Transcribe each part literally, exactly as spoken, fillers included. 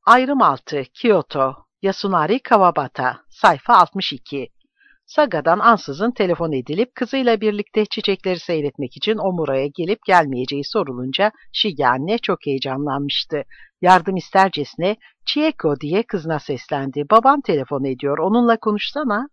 Ayrım altı Kyoto Yasunari Kawabata Sayfa altmış iki Saga'dan ansızın telefon edilip kızıyla birlikte çiçekleri seyretmek için Omura'ya gelip gelmeyeceği sorulunca Shige anne çok heyecanlanmıştı. Yardım istercesine "Chieko" diye kızına seslendi. "Babam telefon ediyor, onunla konuşsana."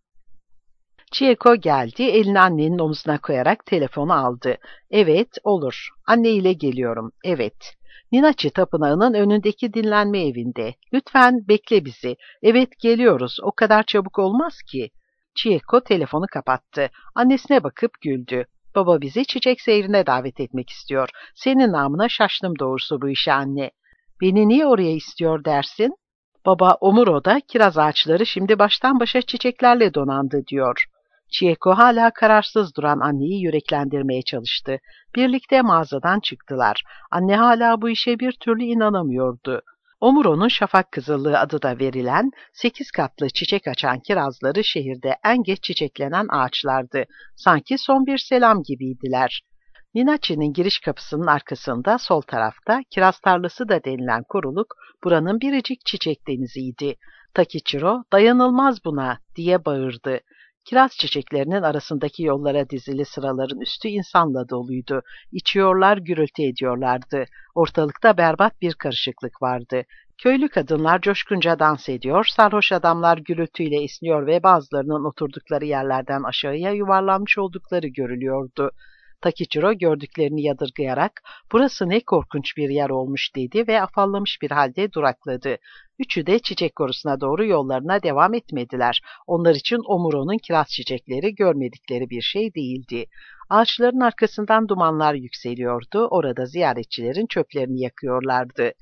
Chieko geldi, elini annenin omzuna koyarak telefonu aldı. "Evet, olur. Anne ile geliyorum. Evet." Ninachi tapınağının önündeki dinlenme evinde. "Lütfen bekle bizi. Evet, geliyoruz. O kadar çabuk olmaz ki." Chieko telefonu kapattı. Annesine bakıp güldü. "Baba bizi çiçek seyrine davet etmek istiyor. Senin namına şaştım doğrusu bu işe anne." "Beni niye oraya istiyor dersin?" "Baba Omuro'da kiraz ağaçları şimdi baştan başa çiçeklerle donandı diyor." Chieko hala kararsız duran anneyi yüreklendirmeye çalıştı. Birlikte mağazadan çıktılar. Anne hala bu işe bir türlü inanamıyordu. Omuro'nun şafak kızıllığı adı da verilen sekiz katlı çiçek açan kirazları şehirde en geç çiçeklenen ağaçlardı. Sanki son bir selam gibiydiler. Ninachi'nin giriş kapısının arkasında sol tarafta kiraz tarlası da denilen koruluk buranın biricik çiçek deniziydi. Takichiro "Dayanılmaz buna" diye bağırdı. Kiraz çiçeklerinin arasındaki yollara dizili sıraların üstü insanla doluydu. İçiyorlar, gürültü ediyorlardı. Ortalıkta berbat bir karışıklık vardı. Köylü kadınlar coşkunca dans ediyor, sarhoş adamlar gürültüyle esniyor ve bazılarının oturdukları yerlerden aşağıya yuvarlanmış oldukları görülüyordu. Takichiro gördüklerini yadırgayarak "Burası ne korkunç bir yer olmuş" dedi ve afallamış bir halde durakladı. Üçü de çiçek korusuna doğru yollarına devam etmediler. Onlar için Omuro'nun kiraz çiçekleri görmedikleri bir şey değildi. Ağaçların arkasından dumanlar yükseliyordu, orada ziyaretçilerin çöplerini yakıyorlardı.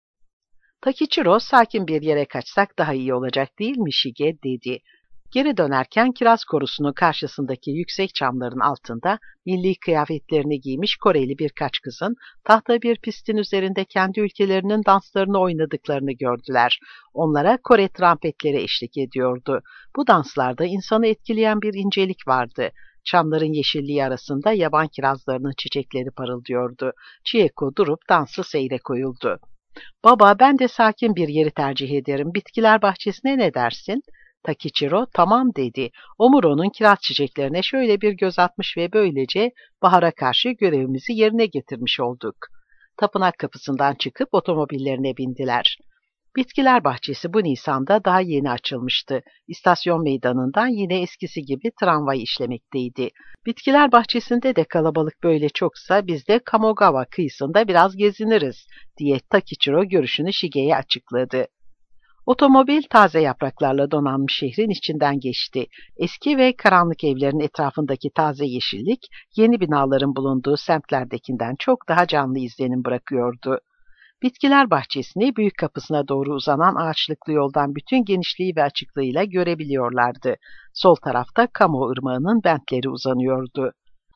Takichiro "Sakin bir yere kaçsak daha iyi olacak değil mi Shige?" dedi. Geri dönerken kiraz korusunun karşısındaki yüksek çamların altında milli kıyafetlerini giymiş Koreli birkaç kızın tahta bir pistin üzerinde kendi ülkelerinin danslarını oynadıklarını gördüler. Onlara Kore trampetleri eşlik ediyordu. Bu danslarda insanı etkileyen bir incelik vardı. Çamların yeşilliği arasında yaban kirazlarının çiçekleri parıldıyordu. Chieko durup dansı seyre koyuldu. "Baba, ben de sakin bir yeri tercih ederim. Bitkiler bahçesine ne dersin?" Takichiro "Tamam" dedi. Omuro'nun kiraz çiçeklerine şöyle bir göz atmış ve böylece bahara karşı görevimizi yerine getirmiş olduk. Tapınak kapısından çıkıp otomobillerine bindiler. Bitkiler bahçesi bu Nisan'da daha yeni açılmıştı. İstasyon meydanından yine eskisi gibi tramvay işlemekteydi. Bitkiler bahçesinde de kalabalık böyle çoksa biz de Kamogawa kıyısında biraz geziniriz diye Takichiro görüşünü Shige'ye açıkladı. Otomobil taze yapraklarla donanmış şehrin içinden geçti. Eski ve karanlık evlerin etrafındaki taze yeşillik, yeni binaların bulunduğu semtlerdekinden çok daha canlı izlenim bırakıyordu. Bitkiler bahçesini büyük kapısına doğru uzanan ağaçlıklı yoldan bütün genişliği ve açıklığıyla görebiliyorlardı. Sol tarafta Kamo ırmağının bentleri uzanıyordu.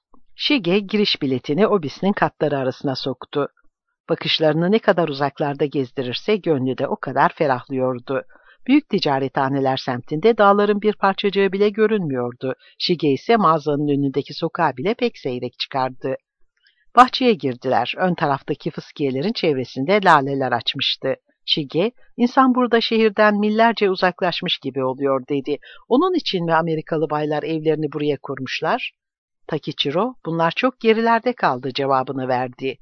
Shige giriş biletini obisinin katları arasına soktu. Bakışlarını ne kadar uzaklarda gezdirirse gönlü de o kadar ferahlıyordu. Büyük ticarethaneler semtinde dağların bir parçacığı bile görünmüyordu. Shige ise mağazanın önündeki sokağa bile pek seyrek çıkardı. Bahçeye girdiler. Ön taraftaki fıskiyelerin çevresinde laleler açmıştı. Shige, "İnsan burada şehirden millerce uzaklaşmış gibi oluyor" dedi. "Onun için mi Amerikalı baylar evlerini buraya kurmuşlar?" Takichiro, "Bunlar çok gerilerde kaldı" cevabını verdi.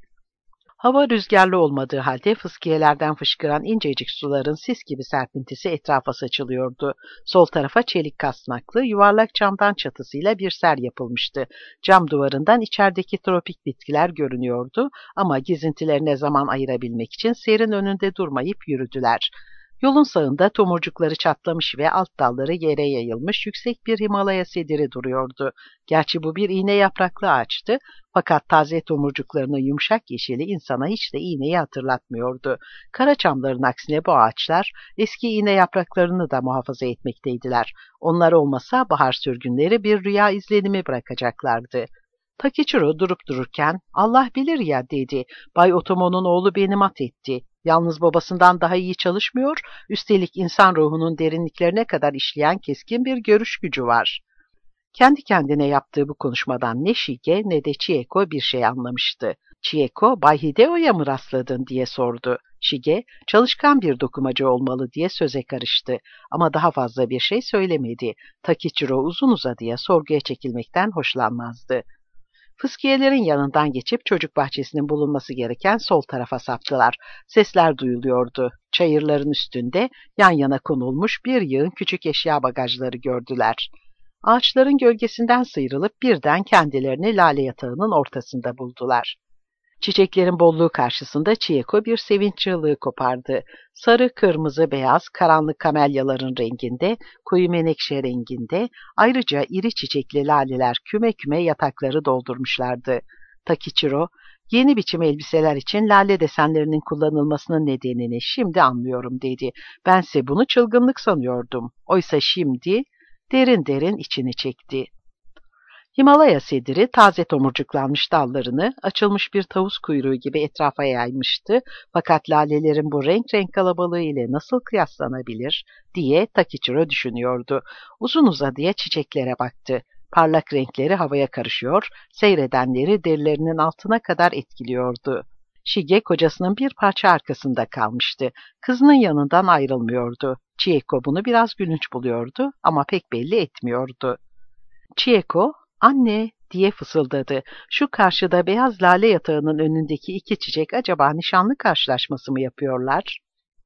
Hava rüzgarlı olmadığı halde fıskiyelerden fışkıran incecik suların sis gibi serpintisi etrafa saçılıyordu. Sol tarafa çelik kasnaklı, yuvarlak camdan çatısıyla bir ser yapılmıştı. Cam duvarından içerideki tropik bitkiler görünüyordu ama gezintilerine zaman ayırabilmek için serin önünde durmayıp yürüdüler. Yolun sağında tomurcukları çatlamış ve alt dalları yere yayılmış yüksek bir Himalaya sediri duruyordu. Gerçi bu bir iğne yapraklı ağaçtı, fakat taze tomurcuklarının yumuşak yeşili insana hiç de iğneyi hatırlatmıyordu. Karaçamların aksine bu ağaçlar eski iğne yapraklarını da muhafaza etmekteydiler. Onlar olmasa bahar sürgünleri bir rüya izlenimi bırakacaklardı. Takichiro durup dururken "Allah bilir ya" dedi. "Bay Otomo'nun oğlu beni mat etti. Yalnız babasından daha iyi çalışmıyor, üstelik insan ruhunun derinliklerine kadar işleyen keskin bir görüş gücü var." Kendi kendine yaptığı bu konuşmadan ne Shige ne de Chieko bir şey anlamıştı. Chieko, "Bay Hideo'ya mı rastladın?" diye sordu. Shige, çalışkan bir dokumacı olmalı diye söze karıştı ama daha fazla bir şey söylemedi. Takichiro uzun uzadıya sorguya çekilmekten hoşlanmazdı. Fıskiyelerin yanından geçip çocuk bahçesinin bulunması gereken sol tarafa saptılar. Sesler duyuluyordu. Çayırların üstünde yan yana konulmuş bir yığın küçük eşya bagajları gördüler. Ağaçların gölgesinden sıyrılıp birden kendilerini lale yatağının ortasında buldular. Çiçeklerin bolluğu karşısında Chieko bir sevinç çığlığı kopardı. Sarı, kırmızı, beyaz, karanlık kamelyaların renginde, koyu menekşe renginde, ayrıca iri çiçekli laleler küme küme yatakları doldurmuşlardı. Takichiro, yeni biçim elbiseler için lale desenlerinin kullanılmasının nedenini şimdi anlıyorum dedi. Bense bunu çılgınlık sanıyordum. Oysa şimdi derin derin içini çekti. Himalaya sediri taze tomurcuklanmış dallarını açılmış bir tavus kuyruğu gibi etrafa yaymıştı fakat lalelerin bu renk renk kalabalığı ile nasıl kıyaslanabilir diye Takichiro düşünüyordu. Uzun uzadıya çiçeklere baktı. Parlak renkleri havaya karışıyor, seyredenleri derilerinin altına kadar etkiliyordu. Shige kocasının bir parça arkasında kalmıştı. Kızının yanından ayrılmıyordu. Chieko bunu biraz gülünç buluyordu ama pek belli etmiyordu. Chieko, "Anne," diye fısıldadı. "Şu karşıda beyaz lale yatağının önündeki iki çiçek acaba nişanlı karşılaşması mı yapıyorlar?"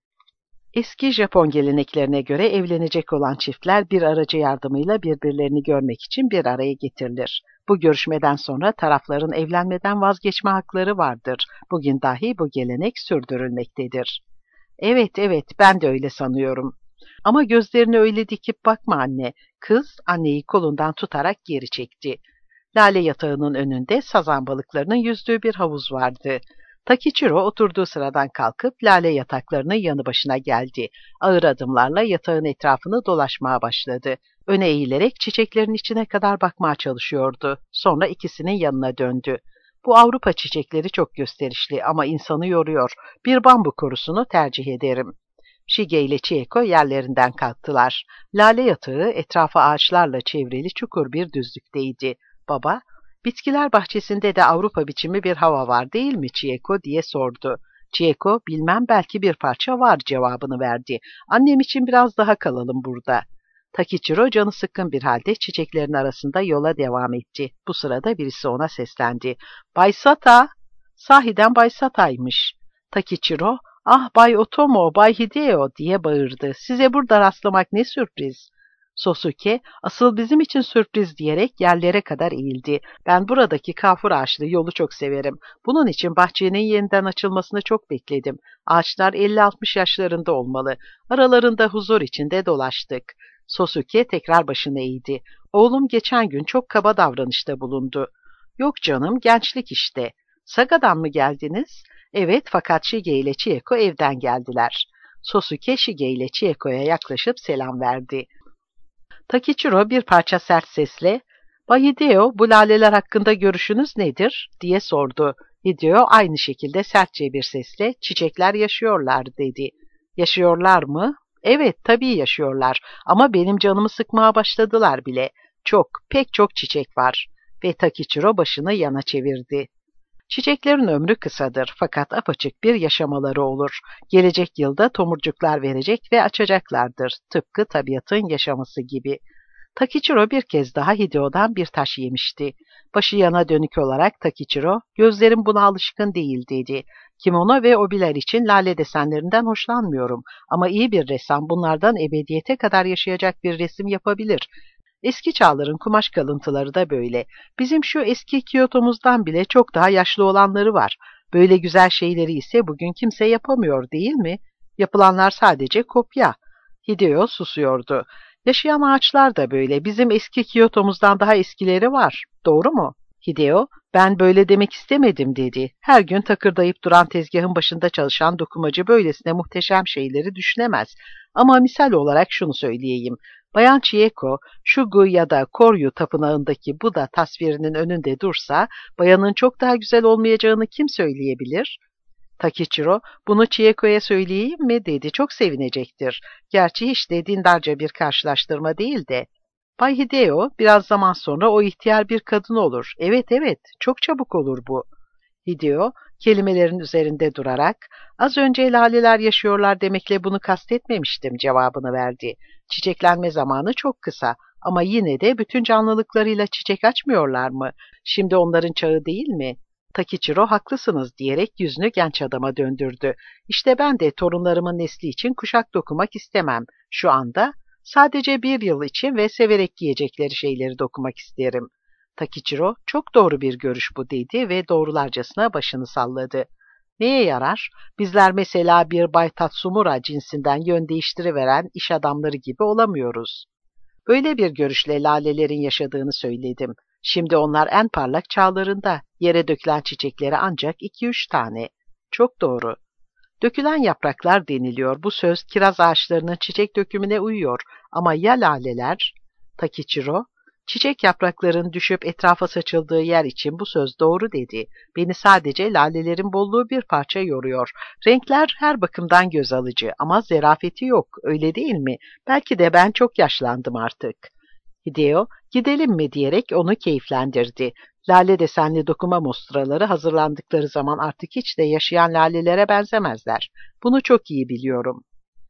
Eski Japon geleneklerine göre evlenecek olan çiftler bir aracı yardımıyla birbirlerini görmek için bir araya getirilir. Bu görüşmeden sonra tarafların evlenmeden vazgeçme hakları vardır. Bugün dahi bu gelenek sürdürülmektedir. "Evet, evet, ben de öyle sanıyorum." "Ama gözlerini öyle dikip bakma anne." Kız anneyi kolundan tutarak geri çekti. Lale yatağının önünde sazan balıklarının yüzdüğü bir havuz vardı. Takichiro oturduğu sıradan kalkıp lale yataklarının yanı başına geldi. Ağır adımlarla yatağın etrafını dolaşmaya başladı. Öne eğilerek çiçeklerin içine kadar bakmaya çalışıyordu. Sonra ikisinin yanına döndü. "Bu Avrupa çiçekleri çok gösterişli ama insanı yoruyor. Bir bambu korusunu tercih ederim." Shige ile Chieko yerlerinden kalktılar. Lale yatağı etrafı ağaçlarla çevrili çukur bir düzlükteydi. "Baba, bitkiler bahçesinde de Avrupa biçimi bir hava var değil mi Chieko?" diye sordu. Chieko, "Bilmem, belki bir parça var," cevabını verdi. "Annem için biraz daha kalalım burada." Takichiro canı sıkkın bir halde çiçeklerin arasında yola devam etti. Bu sırada birisi ona seslendi. "Bay Sata!" Sahiden Bay Sata'ymış. Takichiro, "Ah Bay Otomo, Bay Hideo," diye bağırdı. "Size burada rastlamak ne sürpriz." Sosuke, "Asıl bizim için sürpriz," diyerek yerlere kadar eğildi. "Ben buradaki kafur ağaçlı yolu çok severim. Bunun için bahçenin yeniden açılmasını çok bekledim. Ağaçlar elli altmış yaşlarında olmalı. Aralarında huzur içinde dolaştık." Sosuke tekrar başını eğdi. "Oğlum geçen gün çok kaba davranışta bulundu." "Yok canım, gençlik işte." "Saga'dan mı geldiniz?" "Evet, fakat Shige ile Chieko evden geldiler." Sosuke Shige ile Chieko'ya yaklaşıp selam verdi. Takichiro bir parça sert sesle, "Bay Hideo, bu laleler hakkında görüşünüz nedir?" diye sordu. Hideo aynı şekilde sertçe bir sesle, "Çiçekler yaşıyorlar," dedi. "Yaşıyorlar mı?" "Evet, tabii yaşıyorlar ama benim canımı sıkmaya başladılar bile. Çok, pek çok çiçek var." Ve Takichiro başını yana çevirdi. "Çiçeklerin ömrü kısadır fakat apaçık bir yaşamaları olur. Gelecek yılda tomurcuklar verecek ve açacaklardır. Tıpkı tabiatın yaşaması gibi." Takichiro bir kez daha Hideo'dan bir taş yemişti. Başı yana dönük olarak Takichiro, "Gözlerim buna alışkın değil," dedi. "Kimono ve obiler için lale desenlerinden hoşlanmıyorum ama iyi bir ressam bunlardan ebediyete kadar yaşayacak bir resim yapabilir. Eski çağların kumaş kalıntıları da böyle. Bizim şu eski Kyoto'muzdan bile çok daha yaşlı olanları var. Böyle güzel şeyleri ise bugün kimse yapamıyor değil mi? Yapılanlar sadece kopya." Hideo susuyordu. "Yaşayan ağaçlar da böyle. Bizim eski Kyoto'muzdan daha eskileri var. Doğru mu?" Hideo, "Ben böyle demek istemedim," dedi. "Her gün takırdayıp duran tezgahın başında çalışan dokumacı böylesine muhteşem şeyleri düşünemez. Ama misal olarak şunu söyleyeyim. Bayan Chieko, Şugu ya da Koryu tapınağındaki Buda tasvirinin önünde dursa, bayanın çok daha güzel olmayacağını kim söyleyebilir?" Takichiro, "Bunu Chieko'ya söyleyeyim mi?" dedi. "Çok sevinecektir. Gerçi hiç de dindarca bir karşılaştırma değil de." "Bay Hideo, biraz zaman sonra o ihtiyar bir kadın olur. Evet evet, çok çabuk olur bu." Hideo, Kelimelerin üzerinde durarak, az önce laleler yaşıyorlar demekle bunu kastetmemiştim cevabını verdi. Çiçeklenme zamanı çok kısa ama yine de bütün canlılıklarıyla çiçek açmıyorlar mı? Şimdi onların çağı değil mi? Takiçiro haklısınız diyerek yüzünü genç adama döndürdü. İşte ben de torunlarımın nesli için kuşak dokumak istemem. Şu anda sadece bir yıl için ve severek giyecekleri şeyleri dokumak isterim. Takiçiro, çok doğru bir görüş bu dedi ve doğrularcasına başını salladı. Neye yarar? Bizler mesela bir Bay Tatsumura cinsinden yön değiştiriveren iş adamları gibi olamıyoruz. Böyle bir görüşle lalelerin yaşadığını söyledim. Şimdi onlar en parlak çağlarında. Yere dökülen çiçekleri ancak iki üç tane. Çok doğru. Dökülen yapraklar deniliyor. Bu söz kiraz ağaçlarının çiçek dökümüne uyuyor. Ama ya laleler? Takiçiro, çiçek yaprakların düşüp etrafa saçıldığı yer için bu söz doğru dedi. Beni sadece lalelerin bolluğu bir parça yoruyor. Renkler her bakımdan göz alıcı ama zerafeti yok, öyle değil mi? Belki de ben çok yaşlandım artık. Hideo, gidelim mi diyerek onu keyiflendirdi. Lale desenli dokuma mustraları hazırlandıkları zaman artık hiç de yaşayan lalelere benzemezler. Bunu çok iyi biliyorum.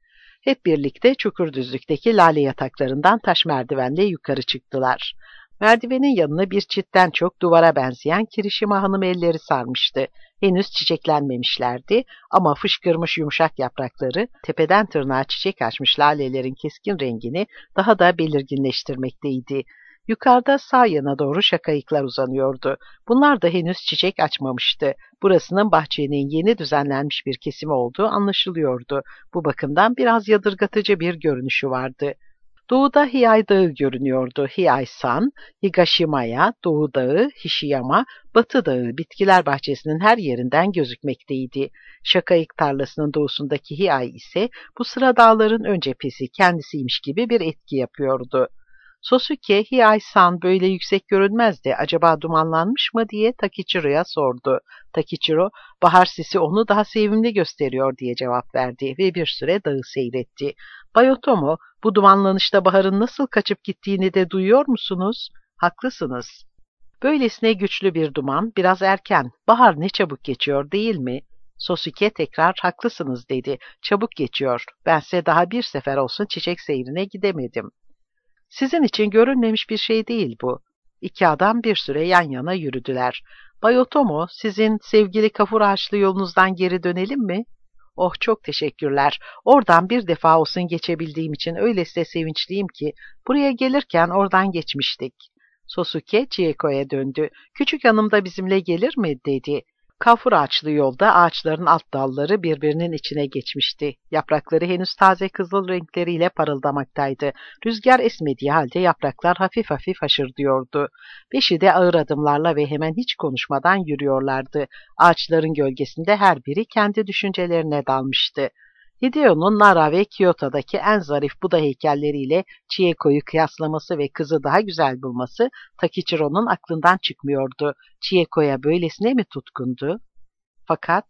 Hep birlikte Çukurdüzlük'teki lale yataklarından taş merdivenle yukarı çıktılar. Merdivenin yanına bir çitten çok duvara benzeyen Kirişima Hanım elleri sarmıştı. Henüz çiçeklenmemişlerdi ama fışkırmış yumuşak yaprakları tepeden tırnağa çiçek açmış lalelerin keskin rengini daha da belirginleştirmekteydi. Yukarıda sağ yana doğru şakayıklar uzanıyordu. Bunlar da henüz çiçek açmamıştı. Burasının bahçenin yeni düzenlenmiş bir kesimi olduğu anlaşılıyordu. Bu bakımdan biraz yadırgatıcı bir görünüşü vardı. Doğuda Hiei Dağı görünüyordu. Hiei-san, Higashimaya, Doğu Dağı, Hishiyama, Batı Dağı bitkiler bahçesinin her yerinden gözükmekteydi. Şakayık tarlasının doğusundaki Hiei ise bu sıra dağların ön cephesi kendisiymiş gibi bir etki yapıyordu. Sosuke, Hiei-san böyle yüksek görünmezdi, acaba dumanlanmış mı diye Takichiro'ya sordu. Takichiro, bahar sisi onu daha sevimli gösteriyor diye cevap verdi ve bir süre dağı seyretti. Bay Otomo, bu dumanlanışta baharın nasıl kaçıp gittiğini de duyuyor musunuz? Haklısınız. Böylesine güçlü bir duman, biraz erken. Bahar ne çabuk geçiyor değil mi? Sosuke tekrar haklısınız dedi. Çabuk geçiyor. Bense daha bir sefer olsun çiçek seyrine gidemedim. Sizin için görünmemiş bir şey değil bu. İki adam bir süre yan yana yürüdüler. Bay Otomo, sizin sevgili kafur ağaçlı yolunuzdan geri dönelim mi? Oh, çok teşekkürler. Oradan bir defa olsun geçebildiğim için öylesine sevinçliyim ki buraya gelirken oradan geçmiştik. Sosuke Chieko'ya döndü. Küçük hanım da bizimle gelir mi dedi. Kafur ağaçlı yolda ağaçların alt dalları birbirinin içine geçmişti. Yaprakları henüz taze kızıl renkleriyle parıldamaktaydı. Rüzgar esmediği halde yapraklar hafif hafif haşırdıyordu. Beşi de ağır adımlarla ve hemen hiç konuşmadan yürüyorlardı. Ağaçların gölgesinde her biri kendi düşüncelerine dalmıştı. Hideo'nun Nara ve Kyoto'daki en zarif Buda heykelleriyle Chieko'yu kıyaslaması ve kızı daha güzel bulması Takichiro'nun aklından çıkmıyordu. Chieko'ya böylesine mi tutkundu? Fakat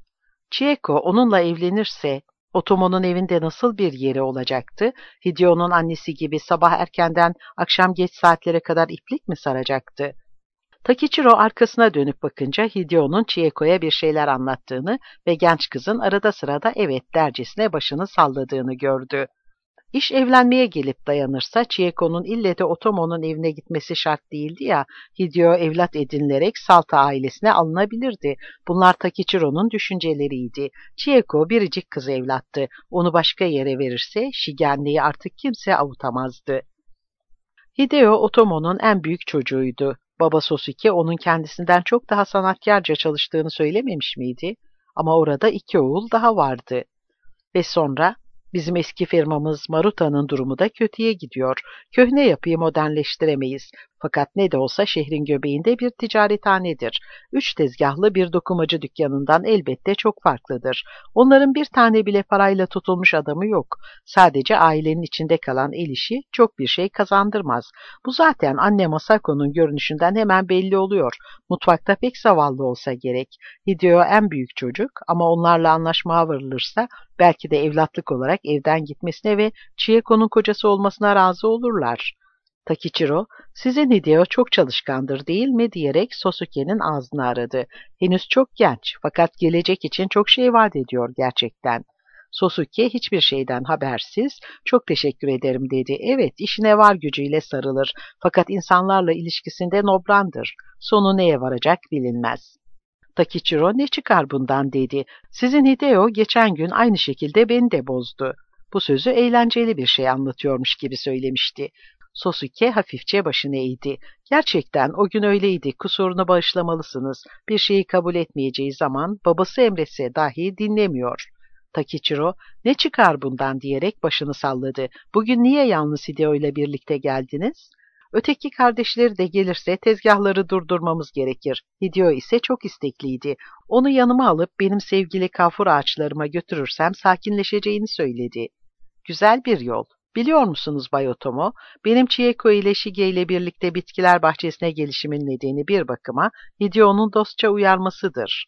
Chieko onunla evlenirse Otomo'nun evinde nasıl bir yeri olacaktı? Hideo'nun annesi gibi sabah erkenden akşam geç saatlere kadar iplik mi saracaktı? Takichiro arkasına dönüp bakınca Hideo'nun Chieko'ya bir şeyler anlattığını ve genç kızın arada sırada evet dercesine başını salladığını gördü. İş evlenmeye gelip dayanırsa Chieko'nun ille de Otomo'nun evine gitmesi şart değildi ya, Hideo evlat edinilerek Salta ailesine alınabilirdi. Bunlar Takichiro'nun düşünceleriydi. Chieko biricik kız evlattı. Onu başka yere verirse Shigen'liği artık kimse avutamazdı. Hideo Otomo'nun en büyük çocuğuydu. Baba Sosuke onun kendisinden çok daha sanatkarca çalıştığını söylememiş miydi? Ama orada iki oğul daha vardı. Ve sonra bizim eski firmamız Maruta'nın durumu da kötüye gidiyor. Köhne yapıyı modernleştiremeyiz. Fakat ne de olsa şehrin göbeğinde bir ticarethanedir. Üç tezgahlı bir dokumacı dükkanından elbette çok farklıdır. Onların bir tane bile parayla tutulmuş adamı yok. Sadece ailenin içinde kalan el işi çok bir şey kazandırmaz. Bu zaten anne Masako'nun görünüşünden hemen belli oluyor. Mutfakta pek zavallı olsa gerek. Hideo en büyük çocuk ama onlarla anlaşmaya varılırsa belki de evlatlık olarak evden gitmesine ve Chieko'nun kocası olmasına razı olurlar. Takichiro, sizin Hideo çok çalışkandır değil mi diyerek Sosuke'nin ağzını aradı. Henüz çok genç fakat gelecek için çok şey vaat ediyor gerçekten. Sosuke hiçbir şeyden habersiz, çok teşekkür ederim dedi. Evet, işine var gücüyle sarılır fakat insanlarla ilişkisinde nobrandır. Sonu neye varacak bilinmez. Takichiro ne çıkar bundan dedi. Sizin Hideo geçen gün aynı şekilde beni de bozdu. Bu sözü eğlenceli bir şey anlatıyormuş gibi söylemişti. Sosuke hafifçe başını eğdi. Gerçekten o gün öyleydi, kusurunu bağışlamalısınız. Bir şeyi kabul etmeyeceği zaman babası emretse dahi dinlemiyor. Takichiro, ne çıkar bundan diyerek başını salladı. Bugün niye yalnız Hideo ile birlikte geldiniz? Öteki kardeşleri de gelirse tezgahları durdurmamız gerekir. Hideo ise çok istekliydi. Onu yanıma alıp benim sevgili kafur ağaçlarıma götürürsem sakinleşeceğini söyledi. Güzel bir yol. Biliyor musunuz Bay Otomo, benim Chieko ile Shige ile birlikte bitkiler bahçesine gelişimin nedeni bir bakıma Hideo'nun dostça uyarmasıdır.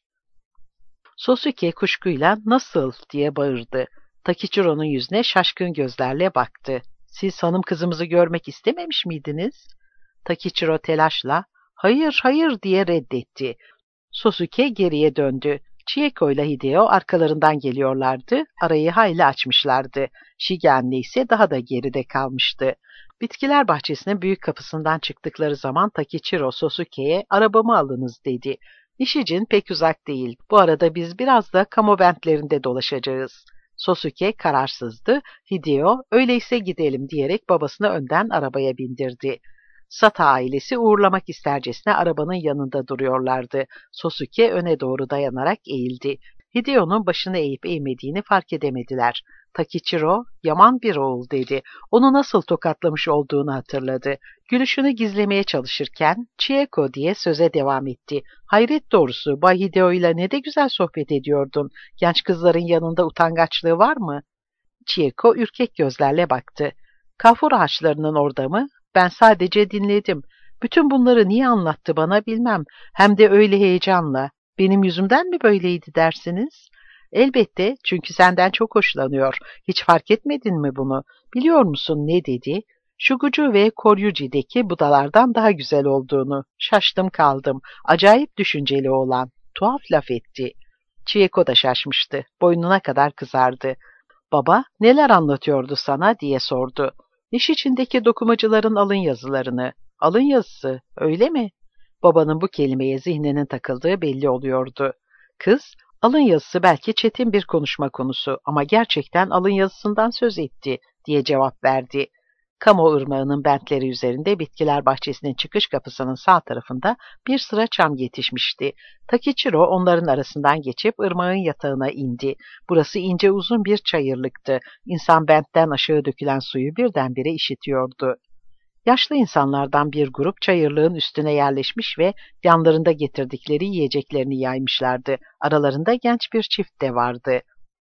Sosuke kuşkuyla nasıl diye bağırdı. Takichiro'nun yüzüne şaşkın gözlerle baktı. Siz hanım kızımızı görmek istememiş miydiniz? Takichiro telaşla hayır hayır diye reddetti. Sosuke geriye döndü. Chieko ile Hideo arkalarından geliyorlardı, arayı hayli açmışlardı. Shige anne ise daha da geride kalmıştı. Bitkiler bahçesinin büyük kapısından çıktıkları zaman Takichiro Sosuke'ye arabamı alınız dedi. İşicin pek uzak değil. Bu arada biz biraz da kamu bentlerinde dolaşacağız. Sosuke kararsızdı. Hideo öyleyse gidelim diyerek babasını önden arabaya bindirdi. Sata ailesi uğurlamak istercesine arabanın yanında duruyorlardı. Sosuke öne doğru dayanarak eğildi. Hideo'nun başını eğip eğmediğini fark edemediler. Takichiro, yaman bir oğul dedi. Onu nasıl tokatlamış olduğunu hatırladı. Gülüşünü gizlemeye çalışırken, Chieko diye söze devam etti. Hayret doğrusu, Bay Hideo ile ne de güzel sohbet ediyordun. Genç kızların yanında utangaçlığı var mı? Chieko ürkek gözlerle baktı. Kafur ağaçlarının orada mı? Ben sadece dinledim. Bütün bunları niye anlattı bana bilmem. Hem de öyle heyecanla. Benim yüzümden mi böyleydi dersiniz? Elbette, çünkü senden çok hoşlanıyor. Hiç fark etmedin mi bunu? Biliyor musun ne dedi? Şugucu ve Koryuji'deki budalardan daha güzel olduğunu. Şaştım kaldım. Acayip düşünceli oğlan. Tuhaf laf etti. Chieko da şaşmıştı. Boynuna kadar kızardı. Baba, neler anlatıyordu sana diye sordu. İş içindeki dokumacıların alın yazılarını. Alın yazısı, öyle mi? Babanın bu kelimeye zihninin takıldığı belli oluyordu. Kız, alın yazısı belki çetin bir konuşma konusu ama gerçekten alın yazısından söz etti diye cevap verdi. Kamo ırmağının bentleri üzerinde bitkiler bahçesinin çıkış kapısının sağ tarafında bir sıra çam yetişmişti. Takichiro onların arasından geçip ırmağın yatağına indi. Burası ince uzun bir çayırlıktı. İnsan bentten aşağı dökülen suyu birdenbire işitiyordu. Yaşlı insanlardan bir grup çayırlığın üstüne yerleşmiş ve yanlarında getirdikleri yiyeceklerini yaymışlardı. Aralarında genç bir çift de vardı.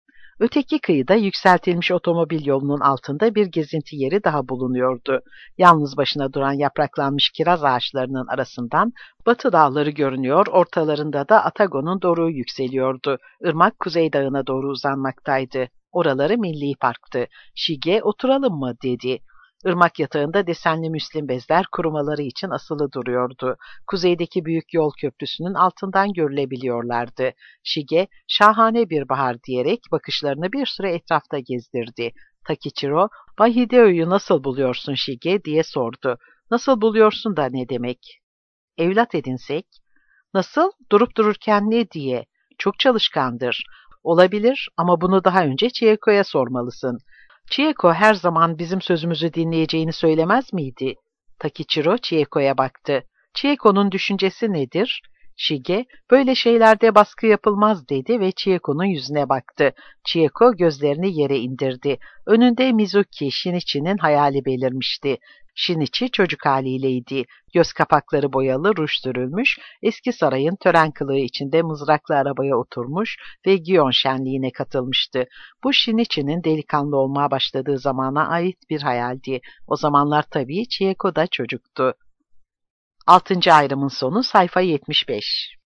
Öteki kıyıda yükseltilmiş otomobil yolunun altında bir gezinti yeri daha bulunuyordu. Yalnız başına duran yapraklanmış kiraz ağaçlarının arasından batı dağları görünüyor, ortalarında da Atagon'un doruğu yükseliyordu. Irmak Kuzey Dağı'na doğru uzanmaktaydı. Oraları milli parktı. Shige, oturalım mı dedi. Irmak yatağında desenli müslim bezler kurumaları için asılı duruyordu. Kuzeydeki büyük yol köprüsünün altından görülebiliyorlardı. Shige, şahane bir bahar diyerek bakışlarını bir süre etrafta gezdirdi. Takichiro, Bay Hideo'yu nasıl buluyorsun Shige diye sordu. Nasıl buluyorsun da ne demek? Evlat edinsek? Nasıl? Durup dururken ne diye? Çok çalışkandır. Olabilir ama bunu daha önce Chieko'ya sormalısın. Chieko her zaman bizim sözümüzü dinleyeceğini söylemez miydi? Takichiro Chieko'ya baktı. Chieko'nun düşüncesi nedir? Shige, böyle şeylerde baskı yapılmaz dedi ve Chieko'nun yüzüne baktı. Chieko gözlerini yere indirdi. Önünde Mizuki, Shinichi'nin hayali belirmişti. Shinichi çocuk haliyleydi. Göz kapakları boyalı, ruj sürülmüş, eski sarayın tören kılığı içinde mızraklı arabaya oturmuş ve Gion şenliğine katılmıştı. Bu Shinichi'nin delikanlı olmaya başladığı zamana ait bir hayaldi. O zamanlar tabii Chieko da çocuktu. Altıncı ayrımın sonu sayfa yetmiş beş.